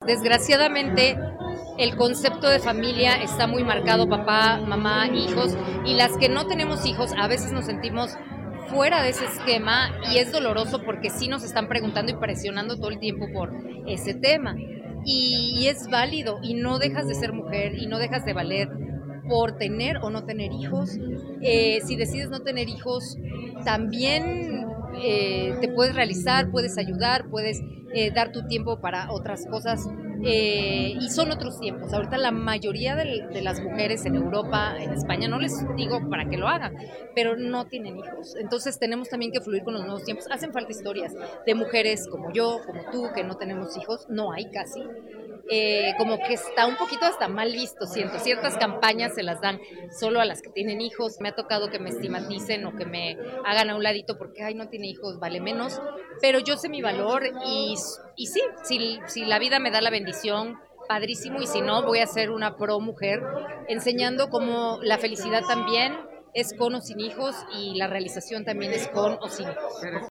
Desgraciadamente, el concepto de familia está muy marcado, papá, mamá, hijos, y las que no tenemos hijos a veces nos sentimos fuera de ese esquema y es doloroso porque sí nos están preguntando y presionando todo el tiempo por ese tema. Y es válido y no dejas de ser mujer y no dejas de valer por tener o no tener hijos. Si decides no tener hijos, también te puedes realizar, puedes ayudar, puedes dar tu tiempo para otras cosas. Y son otros tiempos. Ahorita la mayoría de las mujeres en Europa, en España, no les digo para que lo hagan, pero no tienen hijos. Entonces tenemos también que fluir con los nuevos tiempos. Hacen falta historias de mujeres como yo, como tú, que no tenemos hijos. No hay casi. Como que está un poquito hasta mal visto, siento. Ciertas campañas se las dan solo a las que tienen hijos. Me ha tocado que me estigmaticen o que me hagan a un ladito porque, ay, no tiene hijos, vale menos. Pero yo sé mi valor y sí, si la vida me da la bendición, padrísimo, y si no, voy a ser una pro mujer, enseñando cómo la felicidad también es con o sin hijos y la realización también es con o sin hijos.